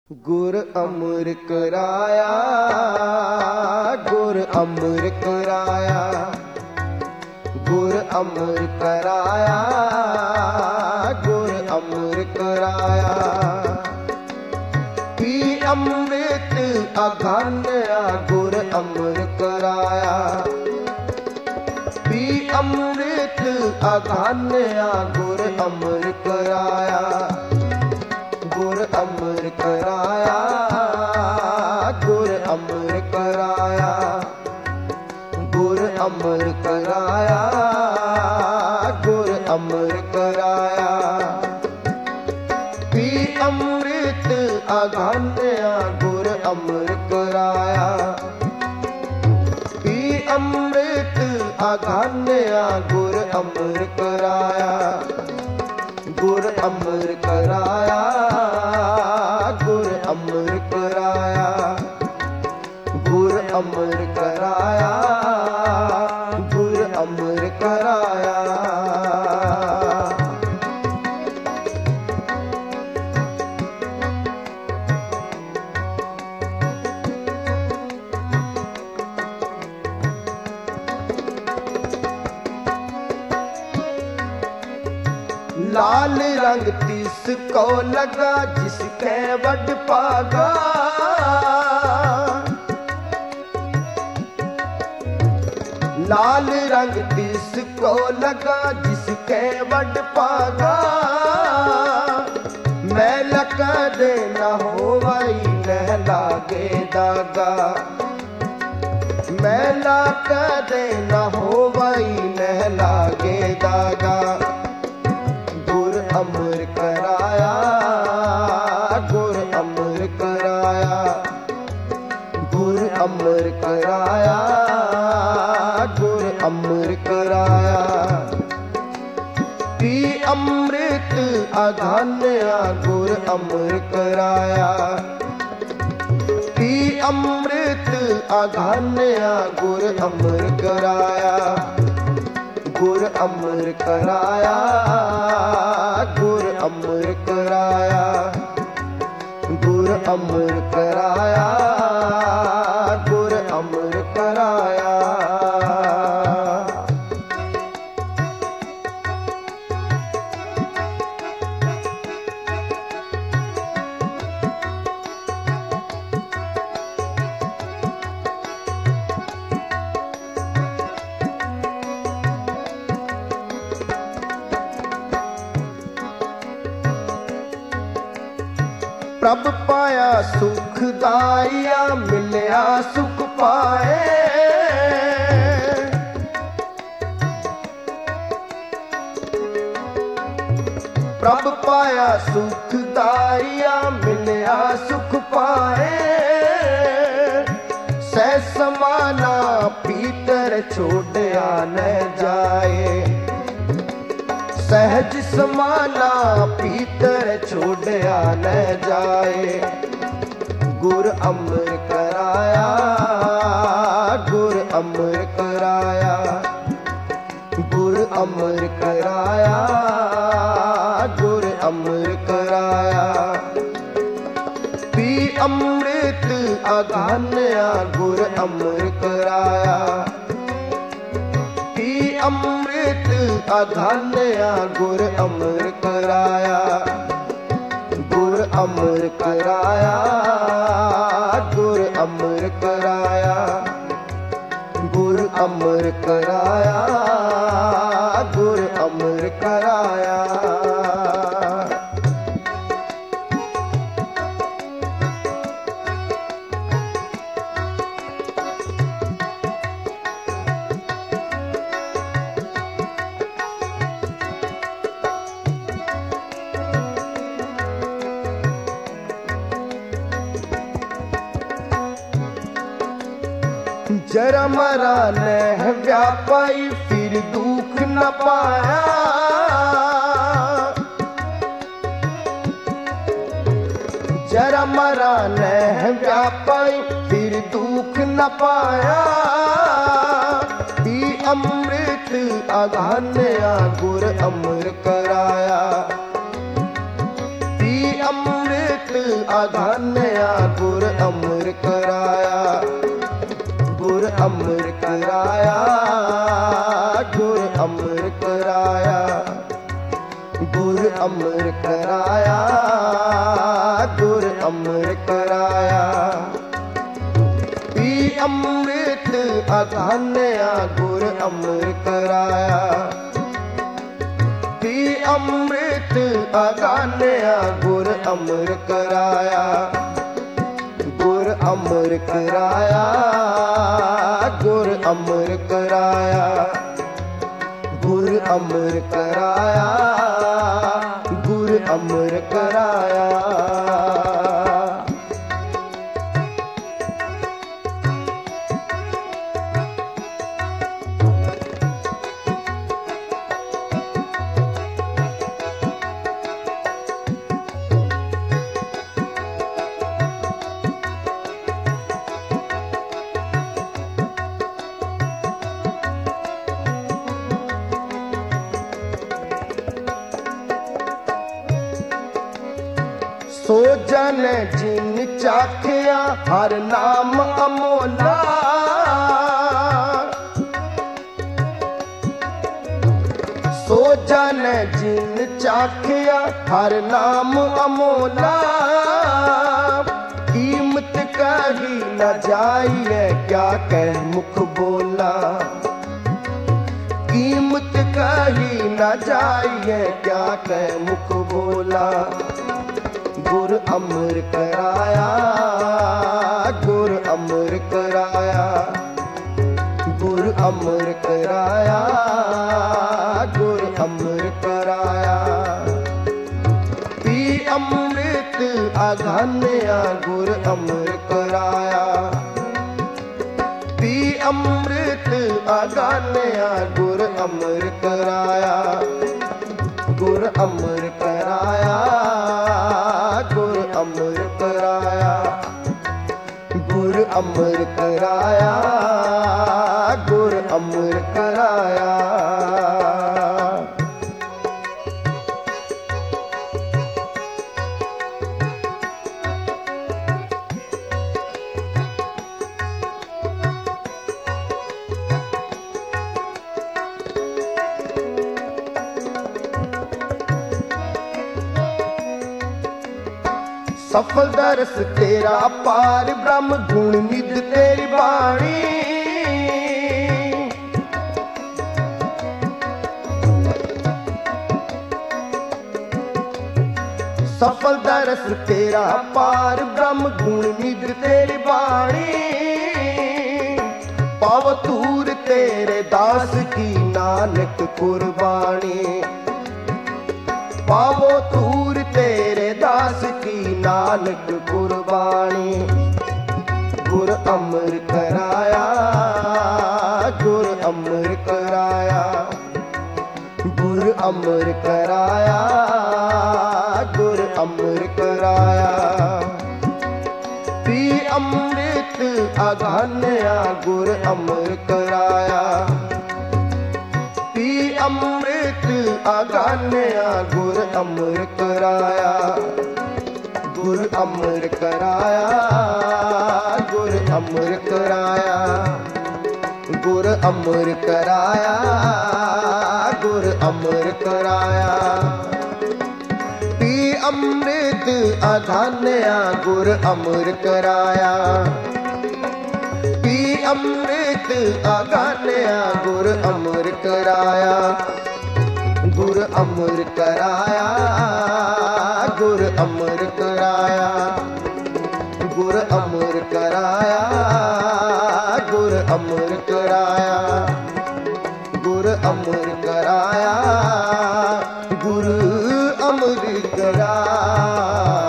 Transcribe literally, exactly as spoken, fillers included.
गुर अमर कराया, गुर अमर कराया, गुर अमर कराया, गुर अमर कराया। पी अमृत अघान्या गुर अमर कराया, पी अमृत अघान्या गुर अमर कराया, गुर अमर कराया, गुर अमर कराया, गुर अमर कराया, गुर अमर कराया। पी अमृत अघान्या गुर अमर कराया, पी अमृत अघान्या गुर अमर कराया, गुर अमर कराया, गुर अमर कराया, गुर अमर कराया, गुर अमर कराया। लाल रंग तिसको लगा जिसके वड पागा, लाल रंग तिसको लगा जिसके वड पागा। मैला कदे न होवई न लागे दागा, मैला कदे न होवई न लागे दागा। अमर कराया, गुर अमर कराया, गुर अमर कराया, गुर अमर कराया। पी अमृत अघान्या गुर अमर कराया, पी अमृत अघान्या गुर अमर कराया, गुर अमर कराया, गुर अमर कराया, गुर अमर कराया, गुर अमर कराया। प्रभ पाया सुख दाया मिलया सुख पाए, प्रभ पाया सुख दाया मिलया सुख पाए। सह समाना पीतर छोड़या न जाए, सहज समाना पीतर छोड़या न जाए। गुर अमर कराया, गुर अमर कराया, गुर अमर कराया, गुर अमर कराया। पी अमृत अघान्या गुर अमर कराया, पी अमृत अघान्या गुर अमर कराया, गुर अमर कराया, गुर अमर कराया, गुर अमर कराया, गुर अमर कराया। जरा मरा नह व्यापाई फिर दुख न पाया, जरा मरा नह व्यापाई फिर दुख न पाया। पी अमृत अघान्या गुर अमर कराया, पी अमृत आघान्या गुर अमर कराया, गुर अमर कराया, गुर अमर कराया, गुर अमर कराया, गुर अमर कराया। पी अमृत आघान्या गुर अमर कराया, पी अमृत आघान्या गुर अमर कराया, गुर अमर कराया, गुर अमर कराया, गुर अमर कराया, गुर अमर कराया। सो जन जिन चाखिया हर नाम अमोला, सो जन जिन चाखिया हर नाम अमोला। कीमत कही न जाइए क्या कह मुख बोला, कीमत कही न जाइए क्या कह मुख बोला। गुर अमर कराया, गुर अमर कराया, गुर अमर कराया, गुर अमर कराया। पी अमृत आघान्या गुर अमर कराया, पी अमृत आघान्या गुर अमर कराया, गुर अमर कराया, गुर अमर कराया, गुर अमर कराया, गुर अमर कराया। सफल दरस तेरा पार ब्रह्म गुण निध तेरी बाणी। सफल दरस तेरा पार ब्रह्म गुण निध तेरी बाणी। पाव तूर तेरे दास की नानक कुर्बानी, पावो तूर तेरे दास की नानक कुर्बानी। गुर अमर कराया, गुर अमर कराया, गुर अमर कराया, गुर अमर कराया। पी अमृत आघान्या गुर अमर कराया, पी अमृत आघान्या गुर अमर कराया, गुर अमर कराया, गुर अमर कराया, गुर अमर कराया, गुर अमर कराया। पी अमृत आघान्या गुर अमर कराया, पी अमृत आघान्या गुर अमर कराया, गुर अमर कराया, गुर अमर कराया, गुर अमर कराया, गुर अमर कराया, गुर अमर कराया, गुर अमर कराया।